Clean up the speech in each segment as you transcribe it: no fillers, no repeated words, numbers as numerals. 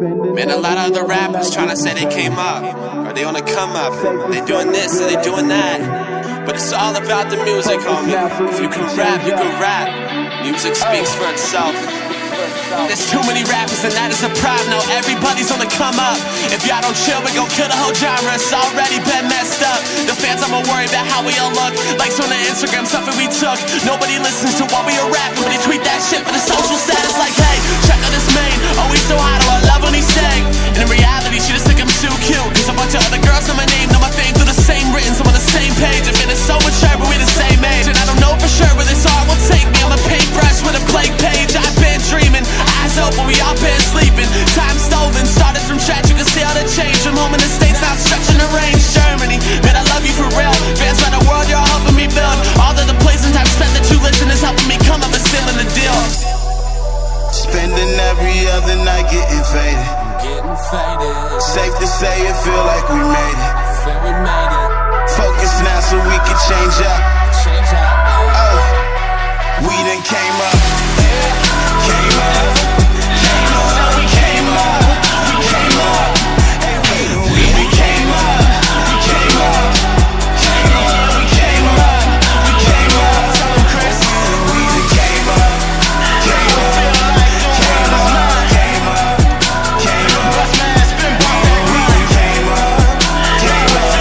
Man, a lot of other rappers trying to say they came up, or they on the come up. They doing this and they doing that. But it's all about the music, homie. If you can rap, you can rap. Music speaks for itself. There's too many rappers and that is a problem. Now everybody's on the come up. If y'all don't chill, we gon' kill the whole genre. It's already been messed up. The fans, I'ma worry about how we all look. Likes on the Instagram, something we took. Nobody listens to what we are rapping, but they tweet that shit for the social status. Like, hey, check out this main. Oh, he's so hot, oh, I love when he sang. And in reality, she just think I'm too cute. Cause a bunch of other girls in my name know my fame through the same written. So on the same page. I mean, it's so mature, but we the same age. And I don't know for sure where this art will take me. I'm a paintbrush with a blank page. I've been dreaming. Eyes open, we all been sleeping. Time stolen, started from scratch. You can see all the change. From home in the States, now stretching the range. Germany, man, I love you for real. Fans around the world, you're helping me build. All of the places and time spent that you listen is helping me come up and sealing the deal. Spending every other night getting faded. Getting faded. Safe to say it feel like we made it. Feel we made it. Focus now so we can change up. Change up. Oh, we done came up. Came up. Came up. We came up. We came up. We done came up. We came up. Came up. We came up. We came up. We done came up. Came up. Came up. Came up. Came up. We done came up. Came up.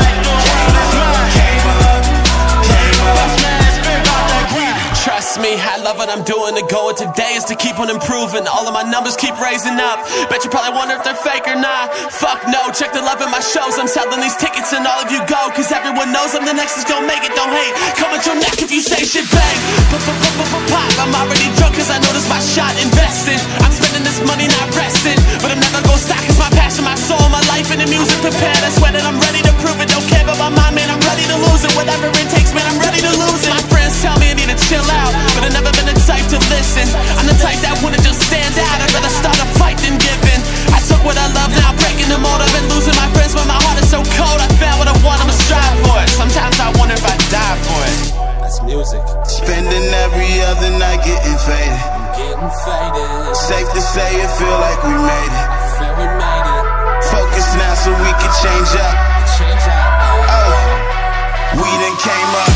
Trust me, I love what I'm doing. The goal of today is to keep on improving. All of my numbers keep raising up. Bet you probably wonder if they're fake or not. Fuck no, check the love in my shows. I'm selling these tickets and all of you go. Cause everyone knows I'm the next that's gonna make it. Don't hate, come at your neck if you say shit bang. Pop, I'm already drunk cause I know this my shot. Invested, I'm spending this money not resting. But I'm never gonna stop cause my passion, my soul, my life in the music prepared. I swear that I'm ready to prove it. Don't care about my mind, man, I'm ready to lose it. Whatever it takes, man, I'm ready to lose it. My friends tell me I need to chill out, but I've never been the type to listen. I'm the type that wouldn't just stand out. I'd rather start a fight than give in. I took what I love, now I'm breaking the mold. I've been losing my friends, but my heart is so cold. I found what I want, I'ma strive for it. Sometimes I wonder if I die for it. That's music. Spending every other night getting faded. Getting faded. Safe to say it feel like we made it. Feel we made it. Focus now so we can change up. Change up. Oh, we done came up.